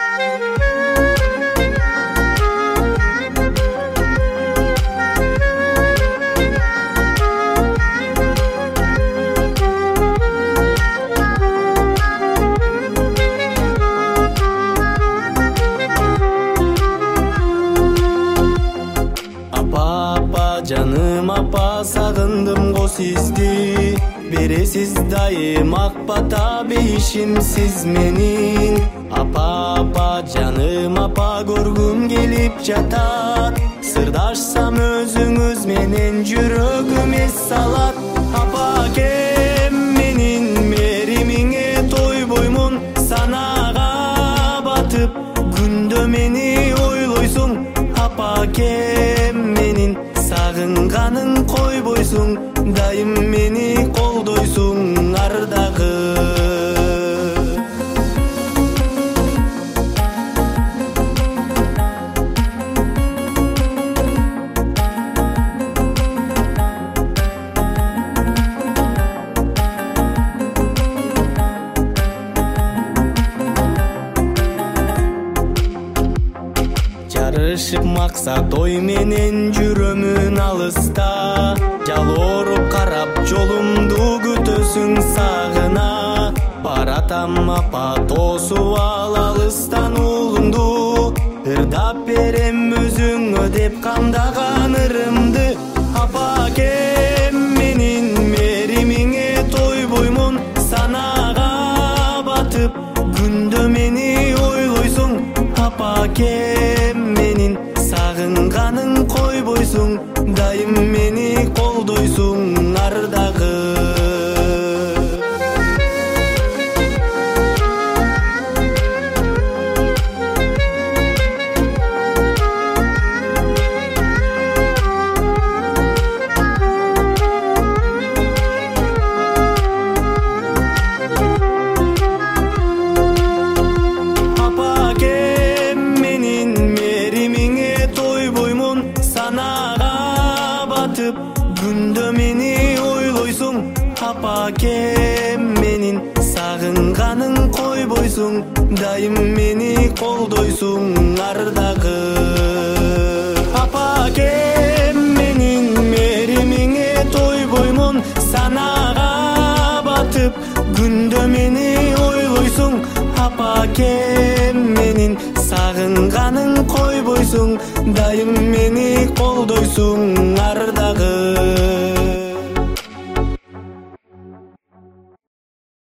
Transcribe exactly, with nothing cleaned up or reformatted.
Жаным апа, сагындым го сизди, бересиз дайым ак бата бейишим сиз менин. Апа, апа, жаным апа, көргүм келип жатат, сырдашсам өзүңүз менен жүрөгүм эс салат. Апа кем менин меримиңе тойбоймун, санага батып күндө мени ойлойсуң. Апа кем менин сагынганын койбойсуң, дайым мени колдойсуң ардагы. Жарышып максат ой менен жүрөмүн алыста, жалооруп карап жолумду күтөсүң сагына. Баратам апа, тосуп ал алыстан уулуңду, ырдап берем өзүңө деп камдаган ырымды. Апа кем менин меримиңе тойбоймун, санага батып күндө мени ойлойсуң. Апа кем менин сагынганын койбойсуң, дайым мени колдойсуң ардагы. Күндө мени ойлойсуң, апа кем менин сагынганын койбойсуң, дайым мени колдойсуң ардагы. Апа кем менин меримиңе тойбоймун, санага батып күндө мени ойлойсуң. Апа кем менин сагынганын койбойсуң, дайым мени колдойсуң ардагы.